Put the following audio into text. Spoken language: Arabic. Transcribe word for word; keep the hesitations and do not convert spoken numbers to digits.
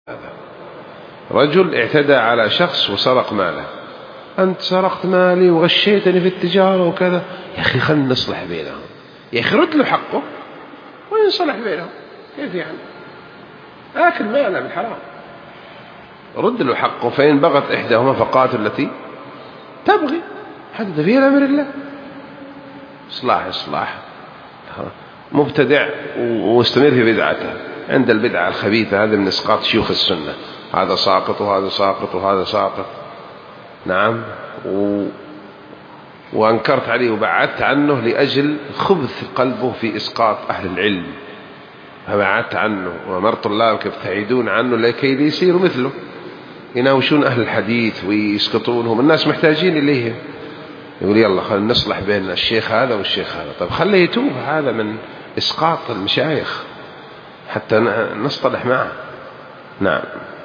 رجل اعتدى على شخص وسرق ماله، أنت سرقت مالي وغشيتني في التجارة وكذا، يا أخي خلنا نصلح بينهم، يا أخي رد له حقه وينصلح بينهم. كيف يعني؟ آكل ماله بالحرام، رد له حقه. فإن بغت إحداهما فقاتل التي تبغي حدد فيها الأمر الله. إصلاح إصلاح. مبتدع واستمر في بدعته، عند البدعة الخبيثة هذا من إسقاط شيوخ السنة، هذا ساقط وهذا ساقط وهذا ساقط. نعم. و... وأنكرت عليه وبعدت عنه لأجل خبث قلبه في إسقاط أهل العلم، فبعدت عنه وأمرت طلابك يبتعدون عنه لكي يصيروا مثله، يناوشون أهل الحديث ويسقطونهم. الناس محتاجين إليه. يقول يلا خلينا نصلح بين الشيخ هذا والشيخ هذا. طيب خليه يتوب هذا من إسقاط المشايخ حتى نصطلح معه. نعم.